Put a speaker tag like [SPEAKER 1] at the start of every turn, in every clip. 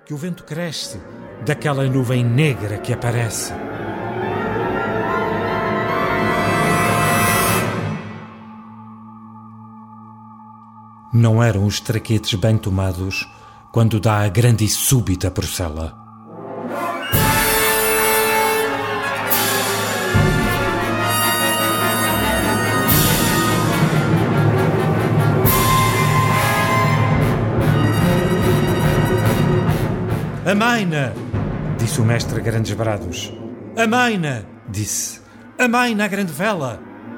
[SPEAKER 1] que o vento cresce daquela nuvem negra que aparece. Não eram os traquetes bem tomados quando dá a grande e súbita porcela. Amaina! Disse o mestre a grandes brados. Amaina! Disse. Amaina a grande vela!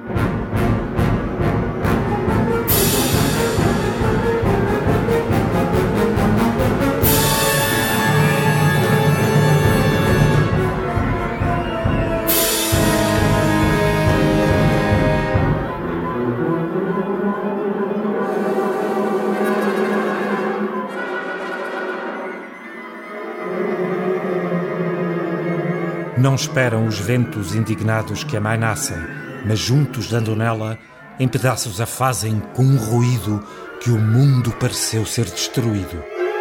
[SPEAKER 1] Não esperam os ventos indignados que amainassem, mas juntos dando nela, em pedaços a fazem com um ruído que o mundo pareceu ser destruído.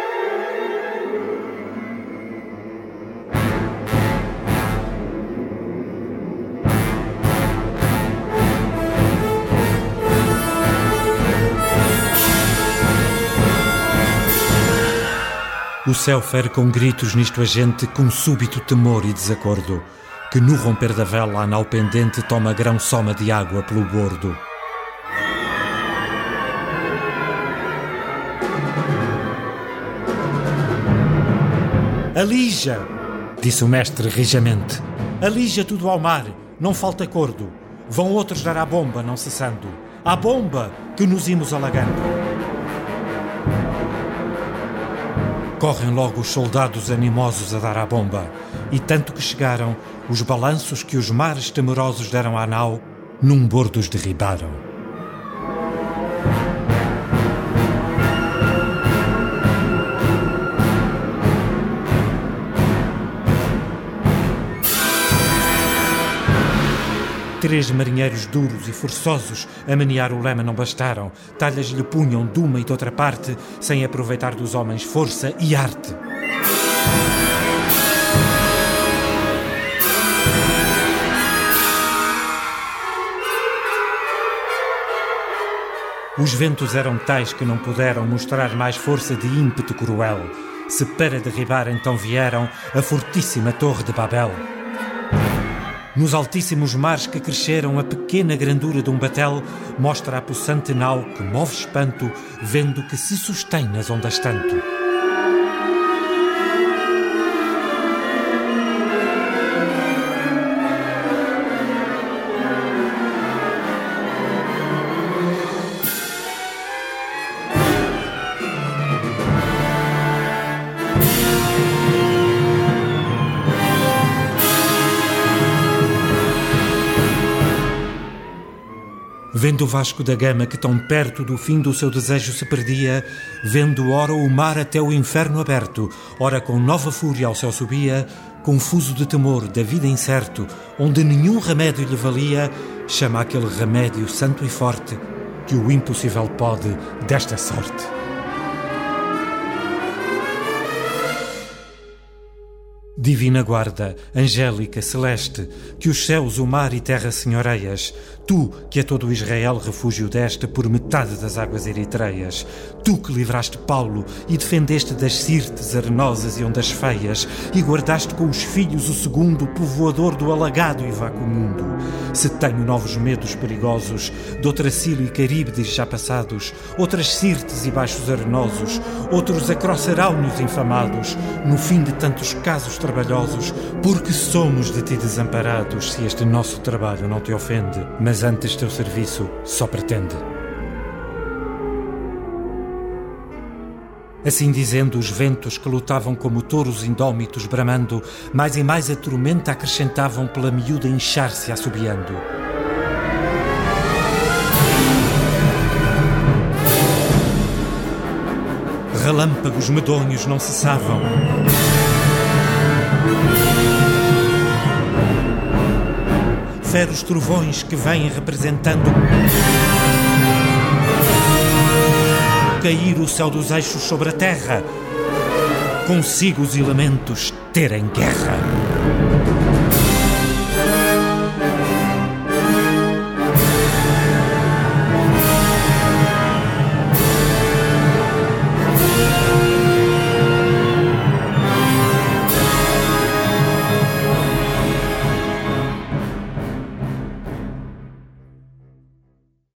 [SPEAKER 1] O céu fere com gritos nisto a gente, com súbito temor e desacordo, que no romper da vela a nau pendente toma grão soma de água pelo bordo. Alija! Disse o mestre rijamente. Alija tudo ao mar, não falta acordo. Vão outros dar à bomba, não cessando. À bomba que nos imos alagando. Correm logo os soldados animosos a dar à bomba, e tanto que chegaram, os balanços que os mares temerosos deram à nau, num bordo os derribaram. Três marinheiros duros e forçosos a menear o lema não bastaram. Talhas lhe punham de uma e de outra parte, sem aproveitar dos homens força e arte. Os ventos eram tais que não puderam mostrar mais força de ímpeto cruel, se para derribar então vieram a fortíssima torre de Babel. Nos altíssimos mares que cresceram, a pequena grandura de um batel mostra a possante nau que move espanto, vendo que se sustém nas ondas tanto. Vendo o Vasco da Gama que tão perto do fim do seu desejo se perdia, vendo ora o mar até o inferno aberto, ora com nova fúria ao céu subia, confuso de temor da vida incerto, onde nenhum remédio lhe valia, chama aquele remédio santo e forte, que o impossível pode desta sorte. Divina guarda, angélica, celeste, que os céus, o mar e terra senhoreias, tu que a todo Israel refúgio deste por metade das águas eritreias, tu que livraste Paulo e defendeste das sirtes arenosas e ondas feias e guardaste com os filhos o segundo povoador do alagado e vaco mundo, se tenho novos medos perigosos de outra Cílio e Caríbedes já passados, outras sirtes e baixos arenosos, outros acroceraunos infamados, no fim de tantos casos trabalhosos, porque somos de ti desamparados, se este nosso trabalho não te ofende, mas antes teu serviço só pretende. Assim dizendo, os ventos que lutavam como touros indómitos bramando, mais e mais a tormenta acrescentavam pela miúda inchar-se assobiando. Relâmpagos medonhos não cessavam. Feros trovões que vêm representando cair o céu dos eixos sobre a terra. consigo os elementos terem guerra.